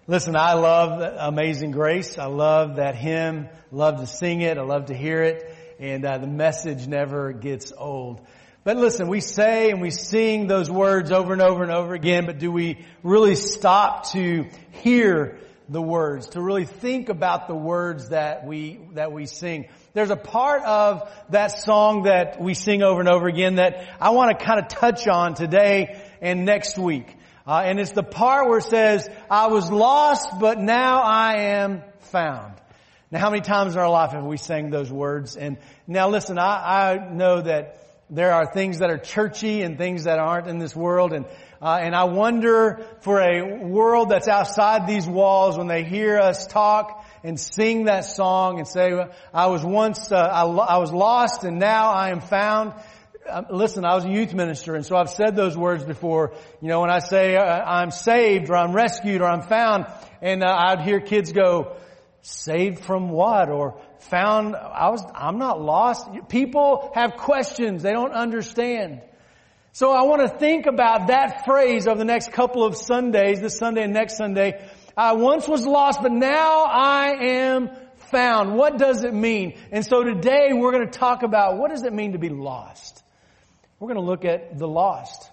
Listen, I love Amazing Grace. I love that hymn. Love to sing it. I love to hear it. And the message never gets old. But listen, we say and we sing those words over and over and over again, but do we really stop to hear the words, to really think about the words that we sing? There's a part of that song that we sing over and over again that I want to kind of touch on today and next week. And it's the part where it says, I was lost, but now I am found. Now, how many times in our life have we sang those words? And now listen, I know that there are things that are churchy and things that aren't in this world. And I wonder for a world that's outside these walls, when they hear us talk and sing that song and say, I was once, I was lost and now I am found. Listen, I was a youth minister, and so I've said those words before. You know, when I say I'm saved or I'm rescued or I'm found, and I'd hear kids go, saved from what? Or found, I'm not lost. People have questions. They don't understand. So I want to think about that phrase over the next couple of Sundays, this Sunday and next Sunday. I once was lost, but now I am found. What does it mean? And so today we're going to talk about what does it mean to be lost? We're going to look at the lost.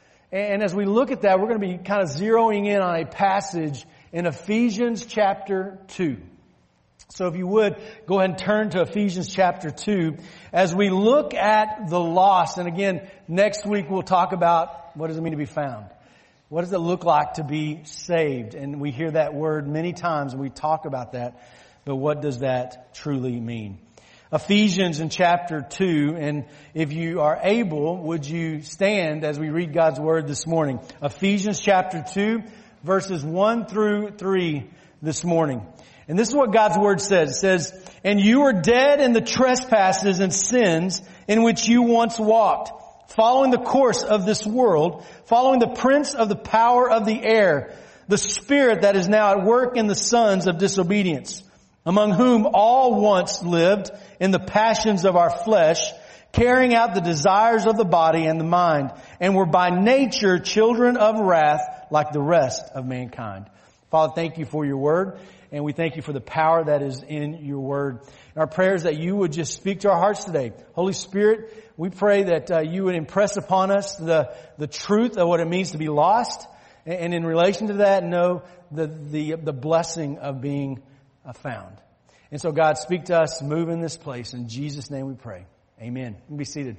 And as we look at that, we're going to be kind of zeroing in on a passage in Ephesians chapter 2. So if you would, go ahead and turn to Ephesians chapter 2 as we look at the lost. And again, next week we'll talk about what does it mean to be found. What does it look like to be saved? And we hear that word many times and we talk about that. But what does that truly mean? Ephesians in chapter 2, and if you are able, would you stand as we read God's Word this morning? Ephesians chapter 2, verses 1 through 3 this morning. And this is what God's Word says. It says, and you were dead in the trespasses and sins in which you once walked, following the course of this world, following the prince of the power of the air, the spirit that is now at work in the sons of disobedience, among whom all once lived in the passions of our flesh, carrying out the desires of the body and the mind, and were by nature children of wrath like the rest of mankind. Father, thank you for your word, and we thank you for the power that is in your word. And our prayer is that you would just speak to our hearts today. Holy Spirit, we pray that you would impress upon us the truth of what it means to be lost, and in relation to that, know the blessing of being found. And so God, speak to us, move in this place. In Jesus' name we pray. Amen. You can be seated.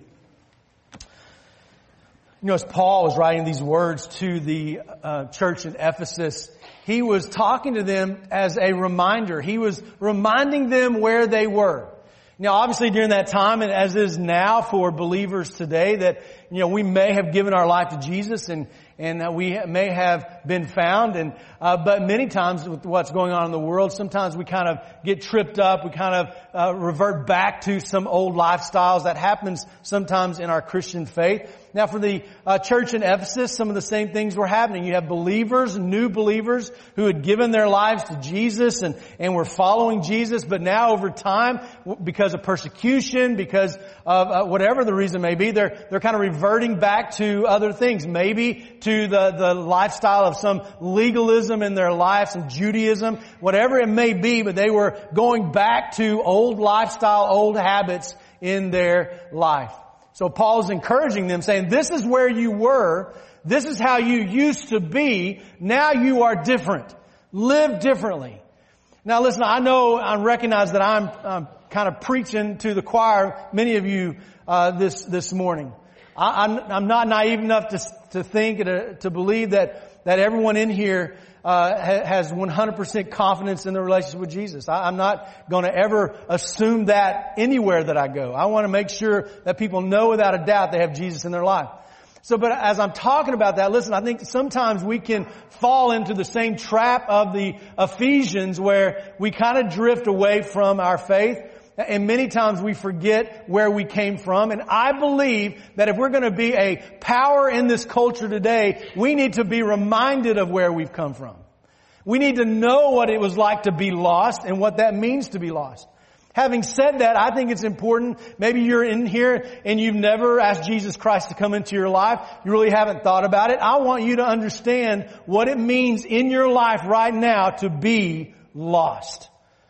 You know, as Paul was writing these words to the church in Ephesus, he was talking to them as a reminder. He was reminding them where they were. Now, obviously during that time, and as is now for believers today, that, you know, we may have given our life to Jesus and we may have been found. But many times with what's going on in the world, sometimes we kind of get tripped up. We kind of revert back to some old lifestyles. That happens sometimes in our Christian faith. Now for the church in Ephesus, some of the same things were happening. You have believers, new believers, who had given their lives to Jesus and were following Jesus. But now over time, because of persecution, because of whatever the reason may be, they're kind of reverting back to other things. Maybe to the lifestyle of some legalism in their life, some Judaism, whatever it may be, but they were going back to old lifestyle, old habits in their life. So Paul's encouraging them, saying, this is where you were. This is how you used to be. Now you are different. Live differently. Now listen, I recognize that I'm kind of preaching to the choir, many of you, this morning. I'm not naive enough to think, to believe that everyone in here has 100% confidence in the relationship with Jesus. I'm not going to ever assume that anywhere that I go. I want to make sure that people know without a doubt they have Jesus in their life. So, but as I'm talking about that, listen, I think sometimes we can fall into the same trap of the Ephesians where we kind of drift away from our faith. And many times we forget where we came from. And I believe that if we're going to be a power in this culture today, we need to be reminded of where we've come from. We need to know what it was like to be lost and what that means to be lost. Having said that, I think it's important. Maybe you're in here and you've never asked Jesus Christ to come into your life. You really haven't thought about it. I want you to understand what it means in your life right now to be lost.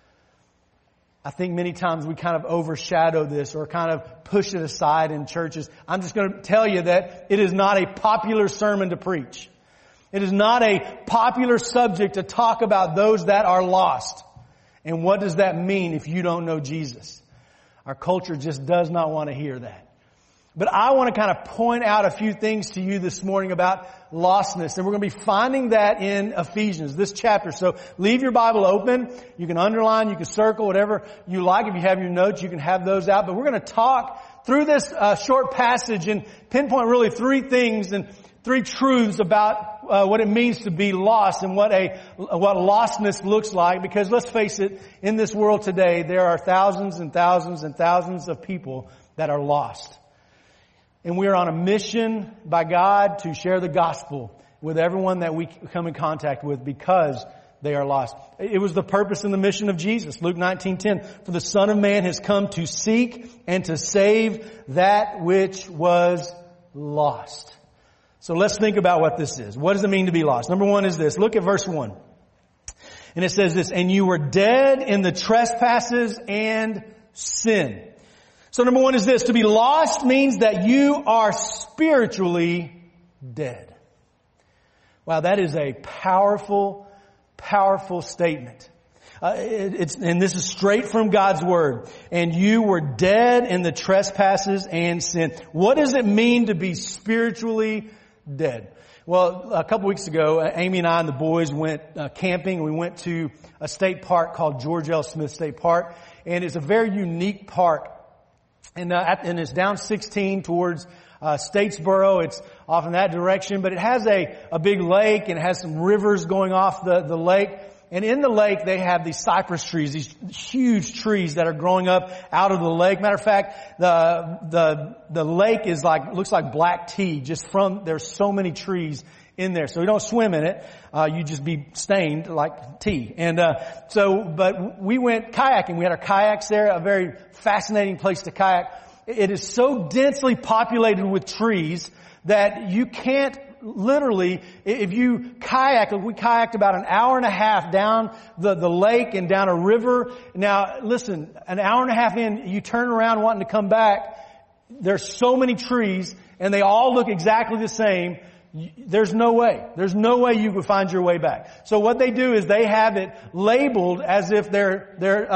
I think many times we kind of overshadow this or kind of push it aside in churches. I'm just going to tell you that it is not a popular sermon to preach. It is not a popular subject to talk about those that are lost. And what does that mean if you don't know Jesus? Our culture just does not want to hear that. But I want to kind of point out a few things to you this morning about lostness. And we're going to be finding that in Ephesians, this chapter. So leave your Bible open. You can underline, you can circle, whatever you like. If you have your notes, you can have those out. But we're going to talk through this short passage and pinpoint really three things and three truths about what it means to be lost and what lostness looks like. Because let's face it, in this world today, there are thousands and thousands and thousands of people that are lost. And we are on a mission by God to share the gospel with everyone that we come in contact with because they are lost. It was the purpose and the mission of Jesus. Luke 19:10, for the Son of Man has come to seek and to save that which was lost. So let's think about what this is. What does it mean to be lost? Number one is this. Look at verse 1. And it says this, and you were dead in the trespasses and sin. So number one is this. To be lost means that you are spiritually dead. Wow, that is a powerful, powerful statement. And this is straight from God's Word. And you were dead in the trespasses and sin. What does it mean to be spiritually dead? Well, a couple weeks ago, Amy and I and the boys went camping. We went to a state park called George L. Smith State Park. And it's a very unique park. And it's down 16 towards Statesboro. It's off in that direction. But it has a big lake and it has some rivers going off the lake. And in the lake, they have these cypress trees, these huge trees that are growing up out of the lake. Matter of fact, the lake is looks like black tea there's so many trees in there. So you don't swim in it. You just be stained like tea. But we went kayaking. We had our kayaks there, a very fascinating place to kayak. It is so densely populated with trees that you can't literally, if you kayak, we kayaked about an hour and a half down the lake and down a river. Now, listen, an hour and a half in, you turn around wanting to come back. There's so many trees and they all look exactly the same. There's no way. There's no way you could find your way back. So what they do is they have it labeled as if they're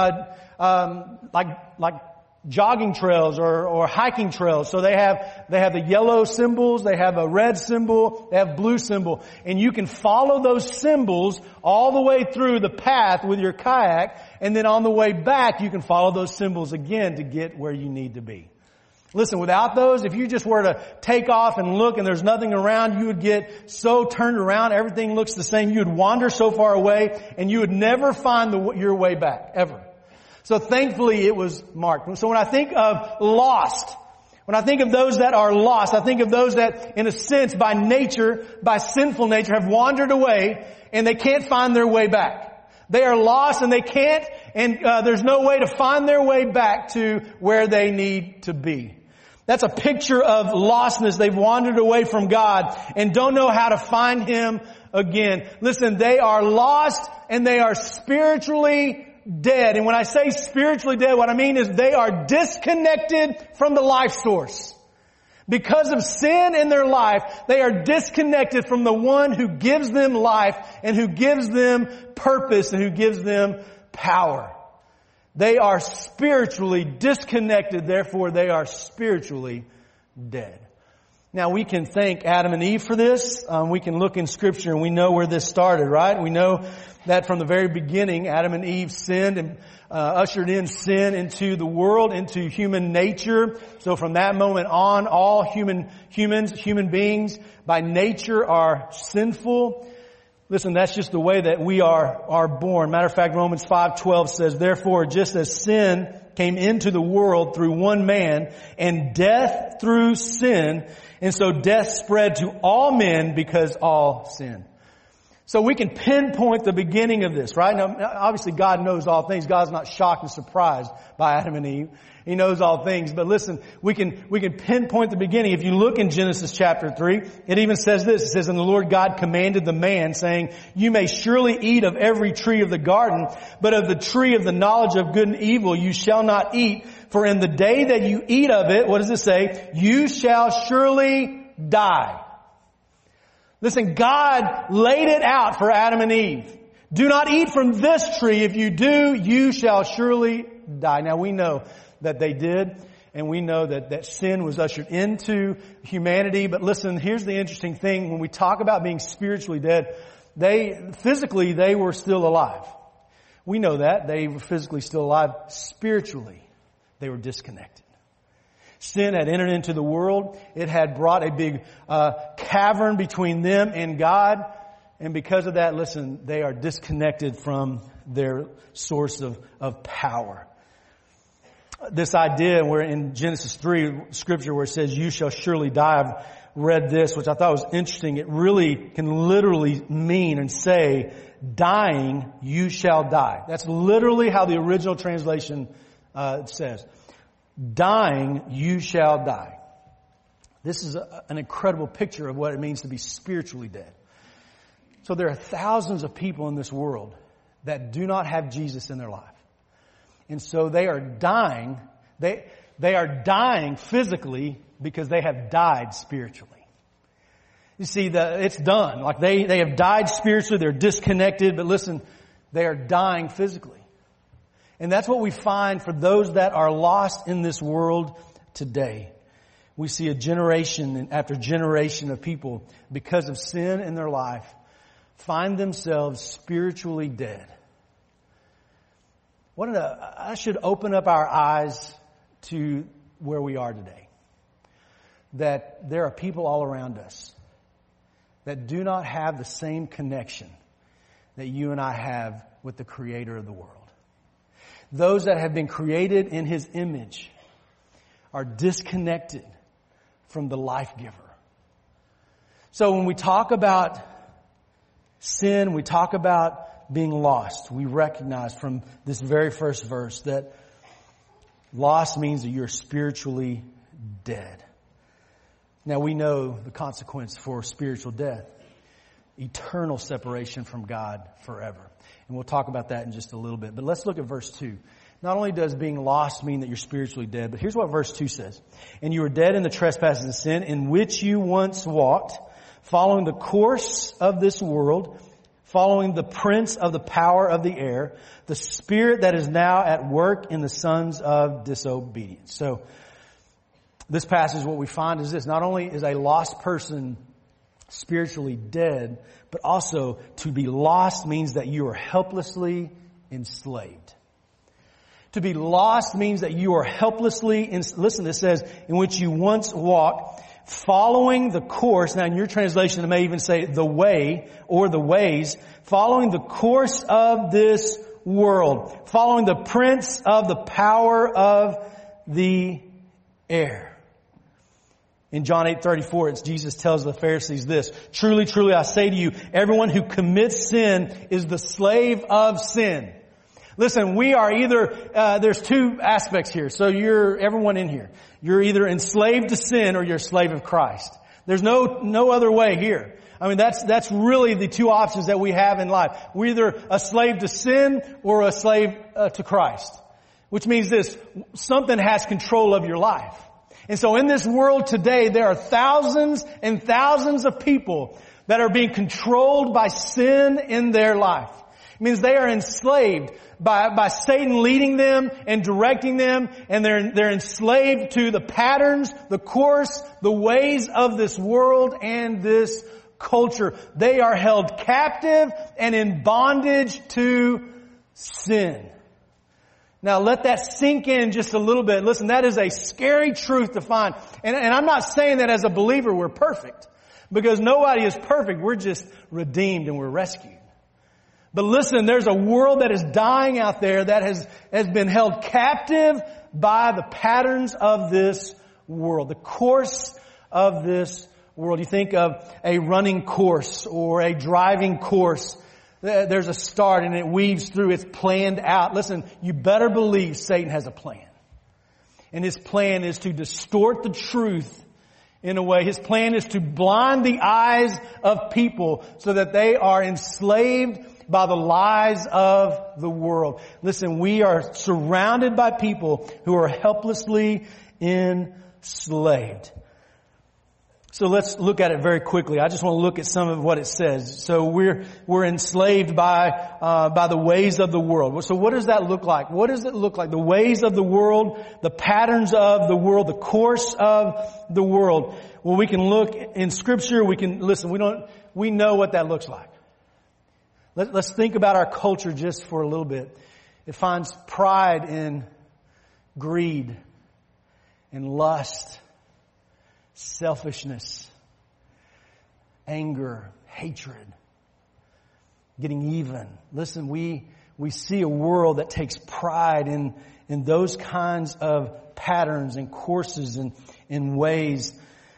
like jogging trails or hiking trails. So they have the yellow symbols, they have a red symbol, they have blue symbol. And you can follow those symbols all the way through the path with your kayak. And then on the way back, you can follow those symbols again to get where you need to be. Listen, without those, if you just were to take off and look and there's nothing around, you would get so turned around, everything looks the same. You would wander so far away and you would never find your way back, ever. So thankfully it was marked. So when I think of lost, when I think of those that are lost, I think of those that in a sense by nature, by sinful nature have wandered away and they can't find their way back. They are lost and they can't, and there's no way to find their way back to where they need to be. That's a picture of lostness. They've wandered away from God and don't know how to find Him again. Listen, they are lost and they are spiritually dead. And when I say spiritually dead, what I mean is they are disconnected from the life source. Because of sin in their life, they are disconnected from the one who gives them life and who gives them purpose and who gives them power. They are spiritually disconnected, therefore they are spiritually dead. Now we can thank Adam and Eve for this. We can look in Scripture and we know where this started, right? We know that from the very beginning, Adam and Eve sinned and ushered in sin into the world, into human nature. So from that moment on, all human beings by nature are sinful. Listen, that's just the way that we are born. Matter of fact, Romans 5:12 says, therefore, just as sin came into the world through one man, and death through sin, and so death spread to all men because all sin. So we can pinpoint the beginning of this, right? Now, obviously God knows all things. God's not shocked and surprised by Adam and Eve. He knows all things. But listen, we can pinpoint the beginning. If you look in Genesis chapter 3, it even says this. It says, "And the Lord God commanded the man, saying, You may surely eat of every tree of the garden, but of the tree of the knowledge of good and evil you shall not eat. For in the day that you eat of it," what does it say? "You shall surely die." Listen, God laid it out for Adam and Eve. Do not eat from this tree. If you do, you shall surely die. Now we know that they did, and we know that sin was ushered into humanity. But listen, here's the interesting thing. When we talk about being spiritually dead, physically they were still alive. We know that. They were physically still alive. Spiritually, they were disconnected. Sin had entered into the world. It had brought a big cavern between them and God. And because of that, listen, they are disconnected from their source of power. This idea where in Genesis 3, scripture where it says, "You shall surely die," I've read this, which I thought was interesting. It really can literally mean and say, dying, you shall die. That's literally how the original translation says. Dying, you shall die. This is an incredible picture of what it means to be spiritually dead. So there are thousands of people in this world that do not have Jesus in their life. And so they are dying. They are dying physically because they have died spiritually. You see, it's done. Like they have died spiritually. They're disconnected. But listen, they are dying physically. And that's what we find for those that are lost in this world today. We see a generation after generation of people, because of sin in their life, find themselves spiritually dead. I should open up our eyes to where we are today. That there are people all around us that do not have the same connection that you and I have with the Creator of the world. Those that have been created in His image are disconnected from the life giver. So when we talk about sin, we talk about being lost, we recognize from this very first verse that lost means that you're spiritually dead. Now we know the consequence for spiritual death: eternal separation from God forever. And we'll talk about that in just a little bit. But let's look at verse 2. Not only does being lost mean that you're spiritually dead, but here's what verse 2 says. "And you were dead in the trespasses and sin in which you once walked, following the course of this world, following the prince of the power of the air, the spirit that is now at work in the sons of disobedience." So this passage, what we find is this: not only is a lost person spiritually dead, but also to be lost means that you are helplessly enslaved. To be lost means that you are helplessly, listen, it says, in which you once walked, following the course. Now in your translation it may even say the way or the ways, following the course of this world, following the prince of the power of the air. In John 8:34, Jesus tells the Pharisees this: "Truly, truly, I say to you, everyone who commits sin is the slave of sin." Listen, we are either, there's two aspects here. So everyone in here, you're either enslaved to sin or you're a slave of Christ. There's no other way here. I mean, that's really the two options that we have in life. We're either a slave to sin or a slave to Christ. Which means this: something has control of your life. And so in this world today, there are thousands and thousands of people that are being controlled by sin in their life. It means they are enslaved by Satan leading them and directing them, and they're enslaved to the patterns, the course, the ways of this world and this culture. They are held captive and in bondage to sin. Now let that sink in just a little bit. Listen, that is a scary truth to find. And I'm not saying that as a believer we're perfect. Because nobody is perfect. We're just redeemed and we're rescued. But listen, there's a world that is dying out there that has been held captive by the patterns of this world. The course of this world. You think of a running course or a driving course. There's a start and it weaves through. It's planned out. Listen, you better believe Satan has a plan. And his plan is to distort the truth in a way. His plan is to blind the eyes of people so that they are enslaved by the lies of the world. Listen, we are surrounded by people who are helplessly enslaved. So let's look at it very quickly. I just want to look at some of what it says. So we're enslaved by the ways of the world. So what does that look like? What does it look like? The ways of the world, the patterns of the world, the course of the world. Well, we can look in Scripture. We can listen. We know what that looks like. Let's think about our culture just for a little bit. It finds pride in greed and lust, selfishness, anger, hatred, getting even. Listen, we see a world that takes pride in those kinds of patterns and courses and in ways.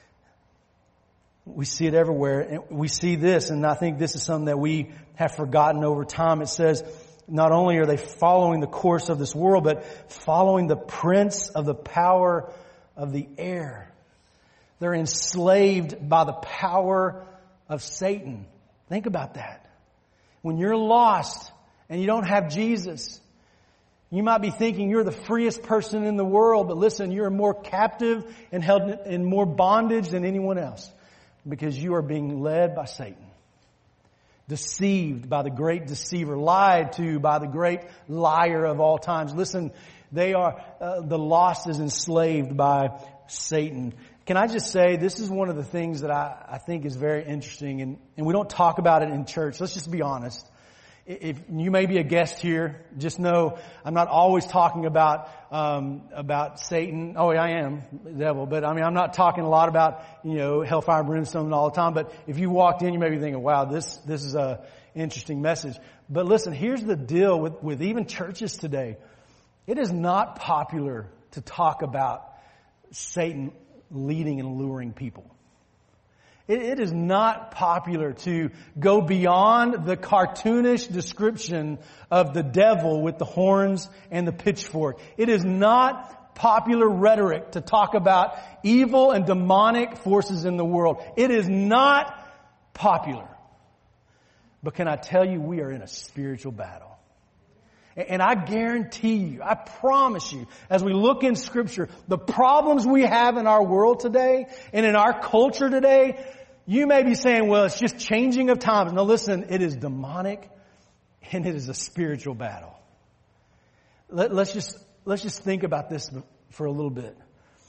We see it everywhere. And we see this, and I think this is something that we have forgotten over time. It says, not only are they following the course of this world, but following the prince of the power of the air. They're enslaved by the power of Satan. Think about that. When you're lost and you don't have Jesus, you might be thinking you're the freest person in the world, but listen, you're more captive and held in more bondage than anyone else because you are being led by Satan. Deceived by the great deceiver, lied to by the great liar of all times. Listen, the lost is enslaved by Satan. Can I just say, this is one of the things that I think is very interesting, and we don't talk about it in church. Let's just be honest. If you may be a guest here, just know I'm not always talking about Satan. Oh, yeah, I am the devil, but I mean, I'm not talking a lot about, hellfire and brimstone all the time. But if you walked in, you may be thinking, wow, this is a interesting message. But listen, here's the deal with even churches today. It is not popular to talk about Satan leading and luring people. It is not popular to go beyond the cartoonish description of the devil with the horns and the pitchfork. It is not popular rhetoric to talk about evil and demonic forces in the world. It is not popular. But can I tell you, we are in a spiritual battle. And I guarantee you, I promise you, as we look in Scripture, the problems we have in our world today and in our culture today, you may be saying, well, it's just changing of times. No, listen, it is demonic and it is a spiritual battle. Let's just think about this for a little bit.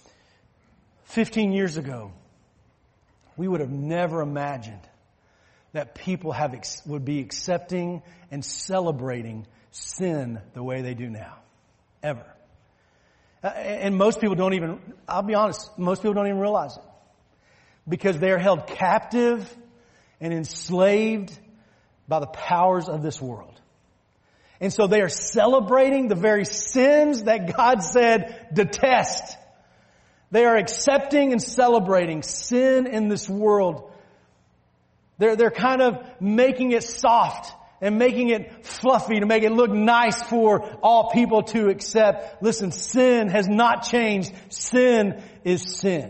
15 years ago, we would have never imagined that people would be accepting and celebrating sin the way they do now. Ever. And most people don't even, I'll be honest, most people don't even realize it. Because they are held captive and enslaved by the powers of this world. And so they are celebrating the very sins that God said detest. They are accepting and celebrating sin in this world. They're kind of making it soft and making it fluffy to make it look nice for all people to accept. Listen, sin has not changed. Sin is sin.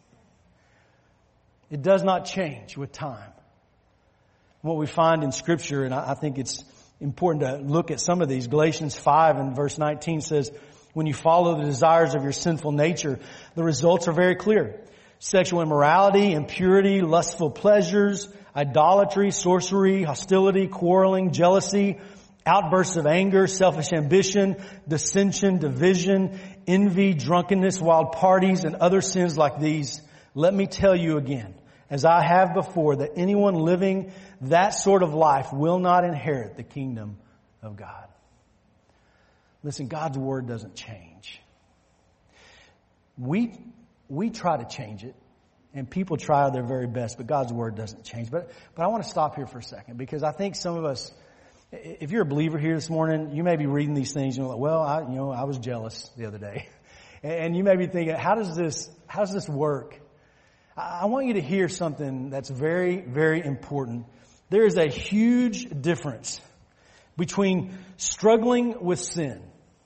It does not change with time. What we find in Scripture, and I think it's important to look at some of these. Galatians 5 and verse 19 says, when you follow the desires of your sinful nature, the results are very clear. Sexual immorality, impurity, lustful pleasures, idolatry, sorcery, hostility, quarreling, jealousy, outbursts of anger, selfish ambition, dissension, division, envy, drunkenness, wild parties, and other sins like these. Let me tell you again, as I have before, that anyone living that sort of life will not inherit the kingdom of God. Listen, God's Word doesn't change. We try to change it, and people try their very best, but God's Word doesn't change. But I want to stop here for a second, because I think some of us, if you're a believer here this morning, you may be reading these things, and you're like, well, I was jealous the other day. And you may be thinking, how does this work? I want you to hear something that's very, very important. There is a huge difference between struggling with sin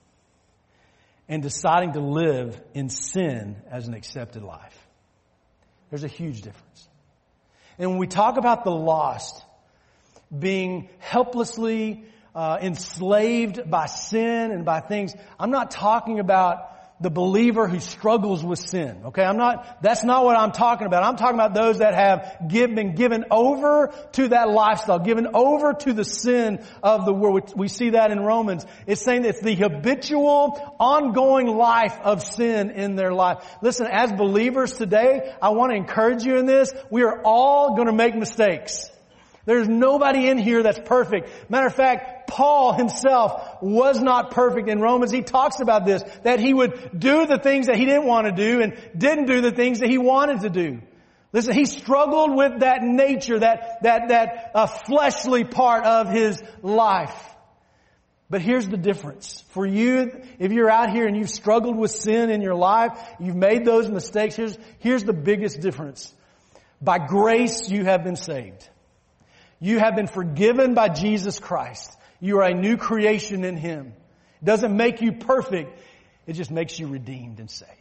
and deciding to live in sin as an accepted life. There's a huge difference. And when we talk about the lost being helplessly enslaved by sin and by things, I'm not talking about the believer who struggles with sin. Okay, that's not what I'm talking about. I'm talking about those that have been given over to that lifestyle, given over to the sin of the world. We see that in Romans. It's saying that it's the habitual, ongoing life of sin in their life. Listen, as believers today, I want to encourage you in this. We are all going to make mistakes. There's nobody in here that's perfect. Matter of fact, Paul himself was not perfect. In Romans, he talks about this, that he would do the things that he didn't want to do and didn't do the things that he wanted to do. Listen, he struggled with that nature, that fleshly part of his life. But here's the difference. For you, if you're out here and you've struggled with sin in your life, you've made those mistakes, here's the biggest difference. By grace, you have been saved. You have been forgiven by Jesus Christ. You are a new creation in Him. It doesn't make you perfect. It just makes you redeemed and saved.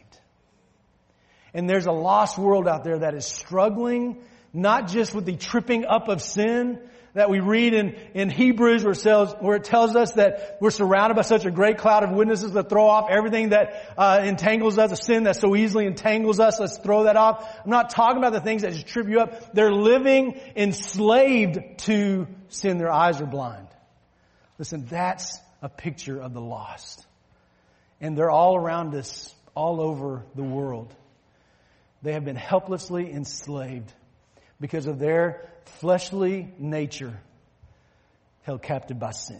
And there's a lost world out there that is struggling, not just with the tripping up of sin that we read in Hebrews where it tells us that we're surrounded by such a great cloud of witnesses that throw off everything that entangles us, a sin that so easily entangles us. Let's throw that off. I'm not talking about the things that just trip you up. They're living enslaved to sin. Their eyes are blind. Listen, that's a picture of the lost. And they're all around us, all over the world. They have been helplessly enslaved because of their fleshly nature, held captive by sin.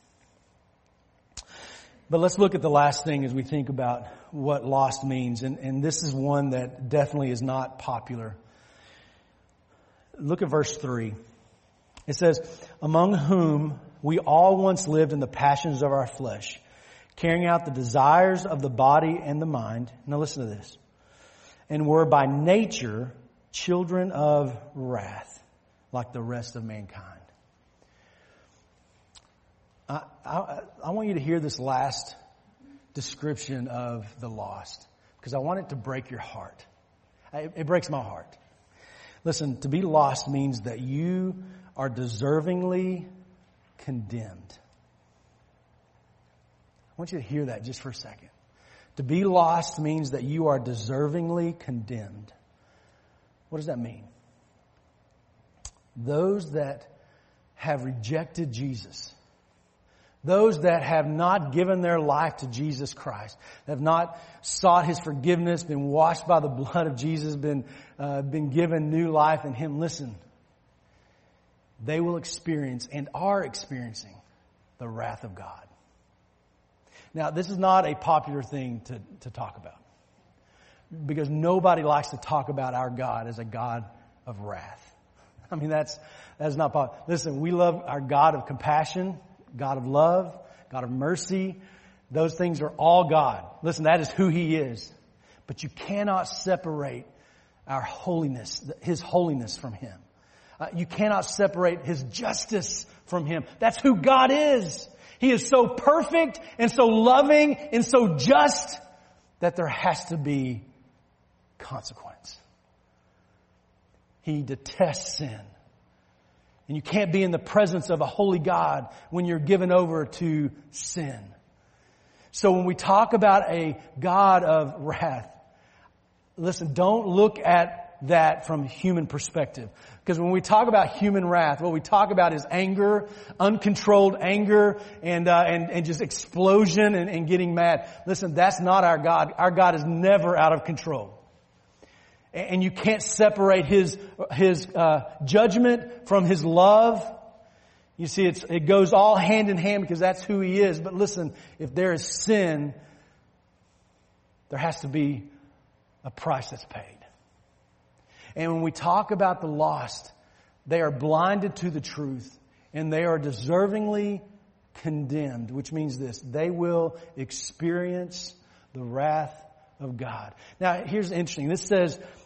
But let's look at the last thing as we think about what lost means. And this is one that definitely is not popular. Look at verse 3. It says, among whom we all once lived in the passions of our flesh, carrying out the desires of the body and the mind. Now listen to this. And were by nature children of wrath, like the rest of mankind. I want you to hear this last description of the lost, because I want it to break your heart. It breaks my heart. Listen, to be lost means that you are deservingly condemned. I want you to hear that just for a second. To be lost means that you are deservingly condemned. What does that mean? Those that have rejected Jesus, those that have not given their life to Jesus Christ, have not sought His forgiveness, been washed by the blood of Jesus, been given new life in Him, listen, they will experience and are experiencing the wrath of God. Now, this is not a popular thing to talk about, because nobody likes to talk about our God as a God of wrath. I mean, that's not popular. Listen, we love our God of compassion, God of love, God of mercy. Those things are all God. Listen, that is who He is. But you cannot separate our holiness, His holiness from Him. You cannot separate His justice from Him. That's who God is. He is so perfect and so loving and so just that there has to be consequence. He detests sin. And you can't be in the presence of a holy God when you're given over to sin. So when we talk about a God of wrath, listen, don't look at that from human perspective. Because when we talk about human wrath, what we talk about is anger, uncontrolled anger, and just explosion and getting mad. Listen, that's not our God. Our God is never out of control. And you can't separate His judgment from His love. You see, it goes all hand in hand because that's who He is. But listen, if there is sin, there has to be a price that's paid. And when we talk about the lost, they are blinded to the truth and they are deservingly condemned, which means this: they will experience the wrath of God. Now, here's interesting. This says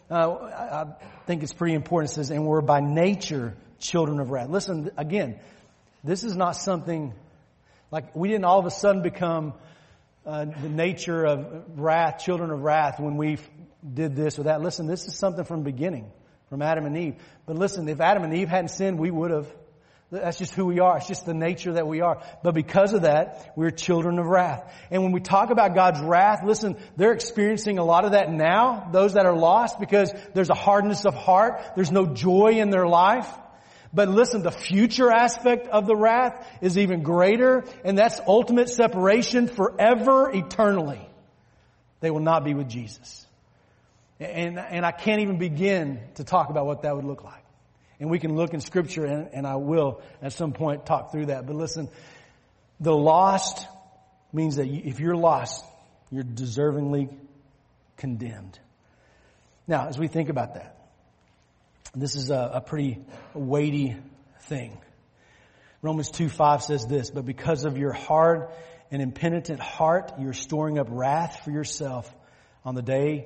I think it's pretty important. It says, and we're by nature children of wrath. Listen, again, this is not something like we didn't all of a sudden become the nature of wrath, children of wrath, when we did this or that. Listen, this is something from the beginning, from Adam and Eve. But listen, if Adam and Eve hadn't sinned, we would have. That's just who we are. It's just the nature that we are. But because of that, we're children of wrath. And when we talk about God's wrath, listen, they're experiencing a lot of that now, those that are lost, because there's a hardness of heart. There's no joy in their life. But listen, the future aspect of the wrath is even greater, and that's ultimate separation forever, eternally. They will not be with Jesus. And I can't even begin to talk about what that would look like. And we can look in Scripture, and I will at some point talk through that. But listen, the lost means that if you're lost, you're deservingly condemned. Now, as we think about that, this is a pretty weighty thing. Romans 2:5 says this, but because of your hard and impenitent heart, you're storing up wrath for yourself on the day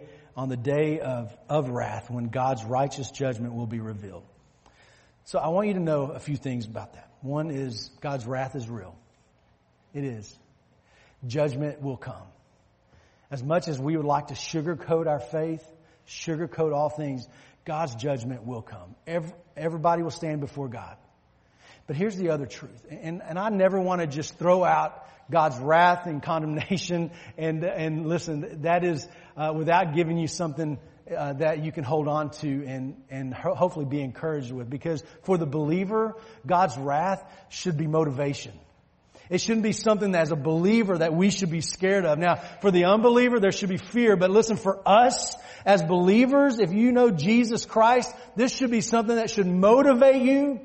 of wrath, when God's righteous judgment will be revealed. So I want you to know a few things about that. One is God's wrath is real. It is. Judgment will come. As much as we would like to sugarcoat our faith, sugarcoat all things, God's judgment will come. Everybody will stand before God. But here's the other truth. And I never want to just throw out God's wrath and condemnation. And listen, that is without giving you something that you can hold on to and hopefully be encouraged with. Because for the believer, God's wrath should be motivation. It shouldn't be something that as a believer that we should be scared of. Now, for the unbeliever, there should be fear. But listen, for us as believers, if you know Jesus Christ, this should be something that should motivate you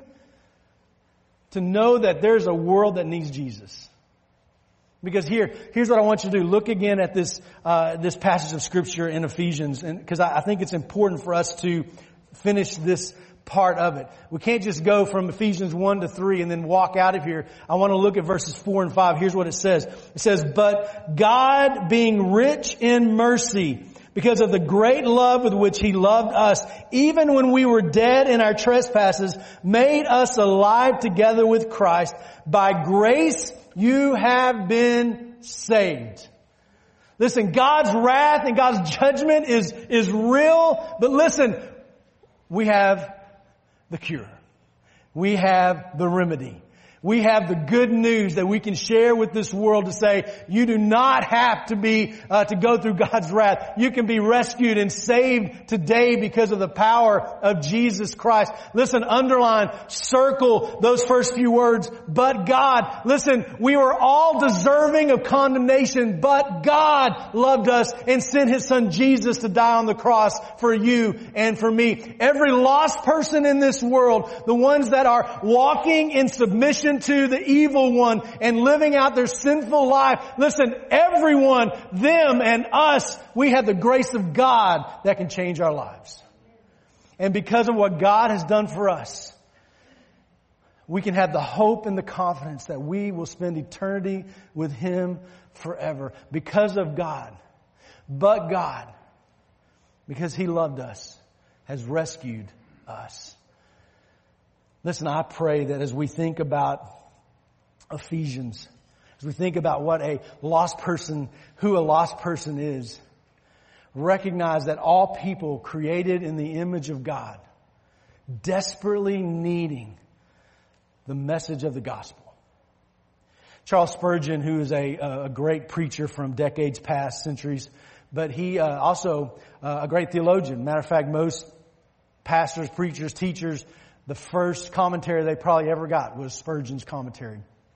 to know that there's a world that needs Jesus. Because here's what I want you to do. Look again at this passage of Scripture in Ephesians, and because I think it's important for us to finish this part of it. We can't just go from Ephesians 1 to 3 and then walk out of here. I want to look at verses 4 and 5. Here's what it says. It says, but God, being rich in mercy, because of the great love with which He loved us, even when we were dead in our trespasses, made us alive together with Christ. By grace you have been saved. Listen, God's wrath and God's judgment is real, but listen, we have the cure. We have the remedy. We have the good news that we can share with this world to say, you do not have to be, to go through God's wrath. You can be rescued and saved today because of the power of Jesus Christ. Listen, underline, circle those first few words, but God. Listen, we were all deserving of condemnation, but God loved us and sent His Son Jesus to die on the cross for you and for me. Every lost person in this world, the ones that are walking in submission to the evil one and living out their sinful life. Listen, everyone, them and us, we have the grace of God that can change our lives. And because of what God has done for us, we can have the hope and the confidence that we will spend eternity with Him forever. Because of God. But God, because He loved us, has rescued us. Listen, I pray that as we think about Ephesians, as we think about what who a lost person is, recognize that all people created in the image of God, desperately needing the message of the gospel. Charles Spurgeon, who is a great preacher from decades past, centuries, but he also a great theologian. Matter of fact, most pastors, preachers, teachers, the first commentary they probably ever got was Spurgeon's commentary.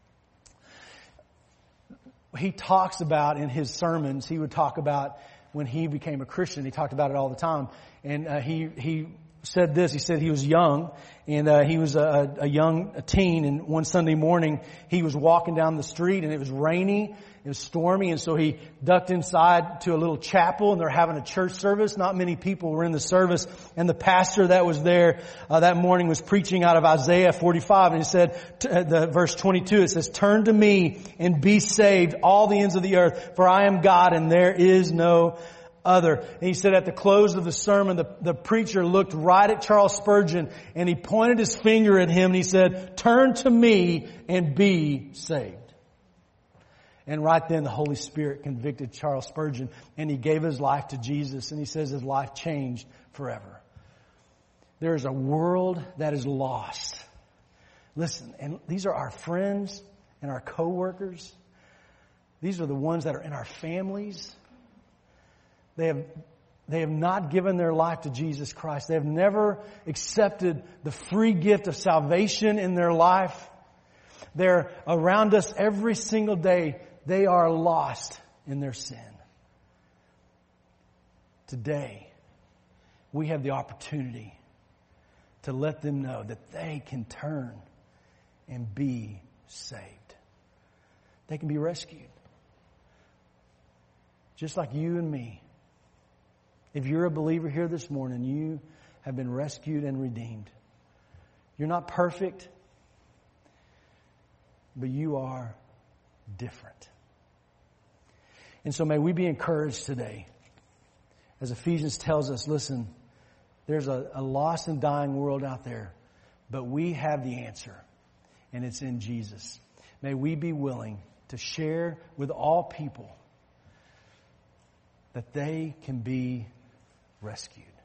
He talks about in his sermons, he would talk about when he became a Christian. He talked about it all the time. And he said this. He said he was young, and he was a teen. And one Sunday morning, he was walking down the street, and it was rainy. It was stormy, and so he ducked inside to a little chapel, and they're having a church service. Not many people were in the service, and the pastor that was there that morning was preaching out of Isaiah 45, and he said, verse 22, it says, "Turn to me and be saved, all the ends of the earth, for I am God, and there is no other. And he said at the close of the sermon, the preacher looked right at Charles Spurgeon and he pointed his finger at him and he said, "Turn to me and be saved." And right then the Holy Spirit convicted Charles Spurgeon and he gave his life to Jesus, and he says his life changed forever. There is a world that is lost. Listen, and these are our friends and our co-workers. These are the ones that are in our families. They have not given their life to Jesus Christ. They have never accepted the free gift of salvation in their life. They're around us every single day. They are lost in their sin. Today, we have the opportunity to let them know that they can turn and be saved. They can be rescued. Just like you and me. If you're a believer here this morning, you have been rescued and redeemed. You're not perfect, but you are different. And so may we be encouraged today. As Ephesians tells us, listen, there's a lost and dying world out there, but we have the answer, and it's in Jesus. May we be willing to share with all people that they can be rescued.